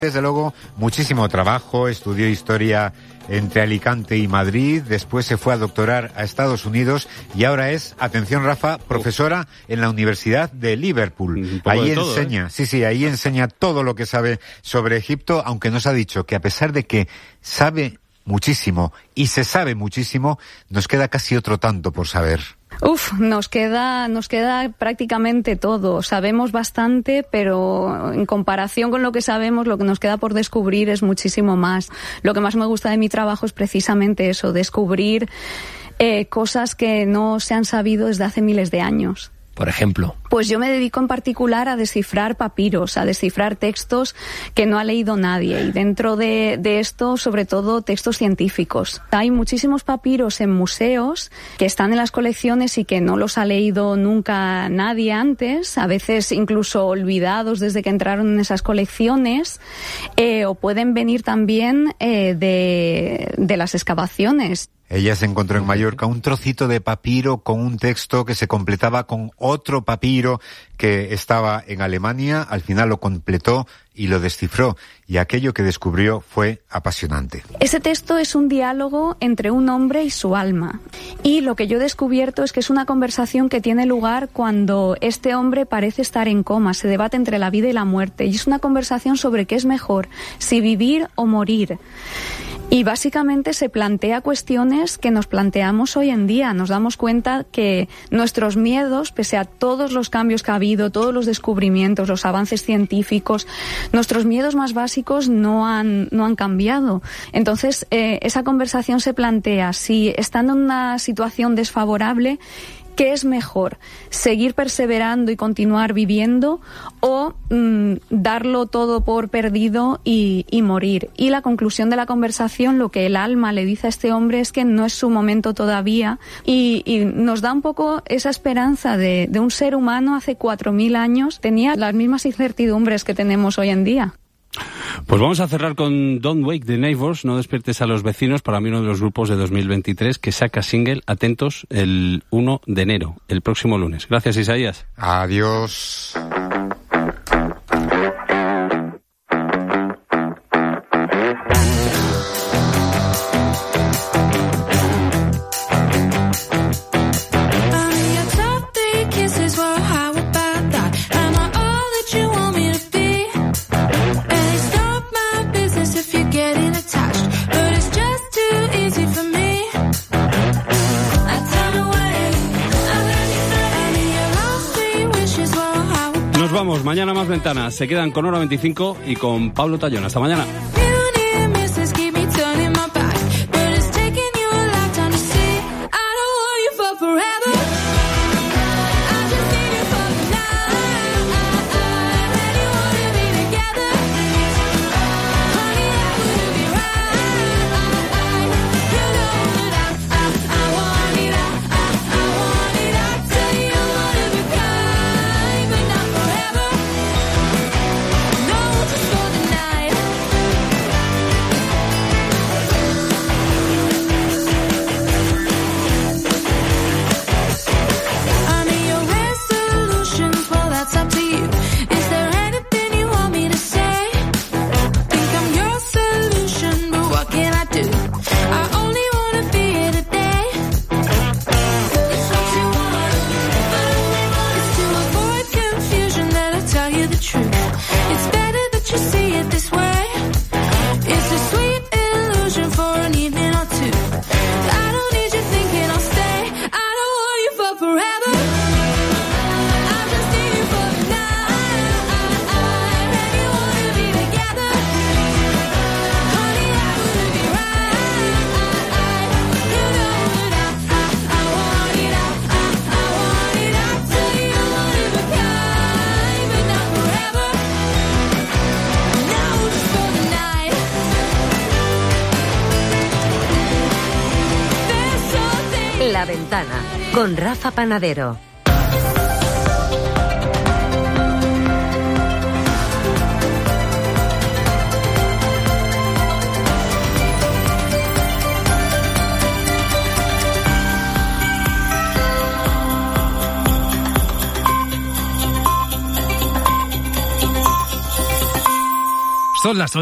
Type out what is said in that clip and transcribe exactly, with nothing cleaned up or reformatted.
Desde luego, muchísimo trabajo, estudió historia entre Alicante y Madrid, después se fue a doctorar a Estados Unidos y ahora es, atención Rafa, profesora en la Universidad de Liverpool. Ahí todo, enseña, ¿eh? sí, sí, ahí enseña todo lo que sabe sobre Egipto, aunque nos ha dicho que a pesar de que sabe muchísimo y se sabe muchísimo, nos queda casi otro tanto por saber. Uf, nos queda, nos queda prácticamente todo. Sabemos bastante, pero en comparación con lo que sabemos, lo que nos queda por descubrir es muchísimo más. Lo que más me gusta de mi trabajo es precisamente eso, descubrir eh, cosas que no se han sabido desde hace miles de años. Por ejemplo. Pues yo me dedico en particular a descifrar papiros, a descifrar textos que no ha leído nadie. Y dentro de, de esto, sobre todo, textos científicos. Hay muchísimos papiros en museos que están en las colecciones y que no los ha leído nunca nadie antes, a veces incluso olvidados desde que entraron en esas colecciones, eh, o pueden venir también eh, de, de las excavaciones. Ella se encontró en Mallorca un trocito de papiro con un texto que se completaba con otro papiro que estaba en Alemania. Al final lo completó y lo descifró, y aquello que descubrió fue apasionante. Ese texto es un diálogo entre un hombre y su alma. Y lo que yo he descubierto es que es una conversación que tiene lugar cuando este hombre parece estar en coma, se debate entre la vida y la muerte. Y es una conversación sobre qué es mejor, si vivir o morir. Y básicamente se plantea cuestiones que nos planteamos hoy en día. Nos damos cuenta que nuestros miedos, pese a todos los cambios que ha habido, todos los descubrimientos, los avances científicos, nuestros miedos más básicos no han, no han cambiado. Entonces, eh, esa conversación se plantea si estando en una situación desfavorable, ¿qué es mejor? ¿Seguir perseverando y continuar viviendo o mmm, darlo todo por perdido y, y morir? Y la conclusión de la conversación, lo que el alma le dice a este hombre es que no es su momento todavía, y, y nos da un poco esa esperanza de, de un ser humano hace cuatro mil años, tenía las mismas incertidumbres que tenemos hoy en día. Pues vamos a cerrar con Don't Wake the Neighbors, no despiertes a los vecinos, para mí uno de los grupos de dos mil veintitrés que saca single, atentos, el uno de enero, el próximo lunes. Gracias, Isaías. Adiós. Vamos, mañana más ventanas. Se quedan con Hora veinticinco y con Pablo Tallón. Hasta mañana. La Ventana, con Rafa Panadero. Son las ocho.